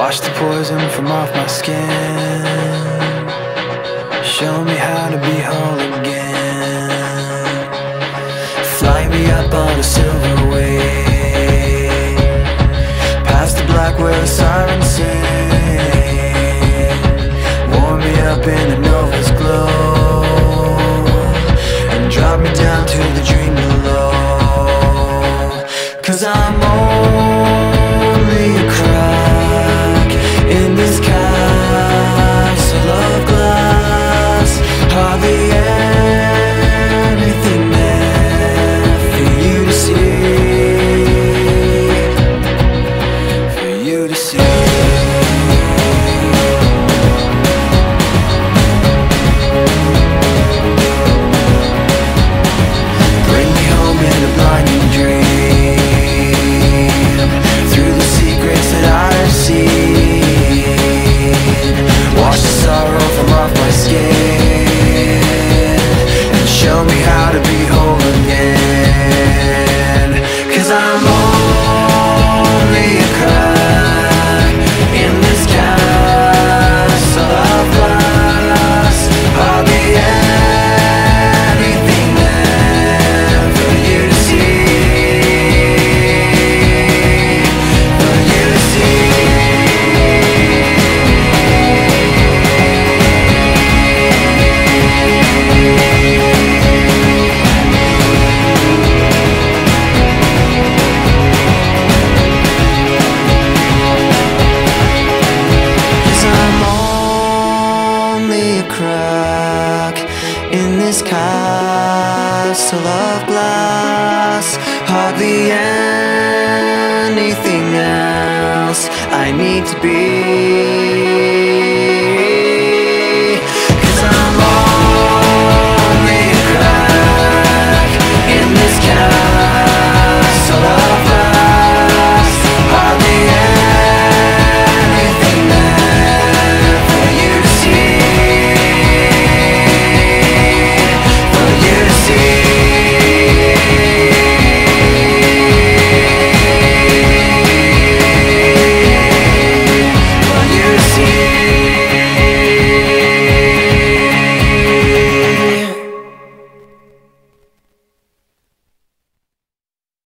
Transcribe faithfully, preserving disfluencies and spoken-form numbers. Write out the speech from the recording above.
Wash the poison from off my skin. Show me how to be whole again. Fly me up on a silver wave, past the black where the sirens sing. Warm me up in a nova's glow, and drop me down to the dream below. 'Cause I'm only a crack in this castle of glass. Hardly anything there for you to see, for you to see. Bring me home in a blinding dream, through the secrets that I've seen. Wash the sorrow from off my skin, and show me how to be whole again. 'Cause I'm only a crack in this castle of glass. Hardly anything there for you to see, for you to see. Crack in this castle of glass. Hardly anything else I need to be.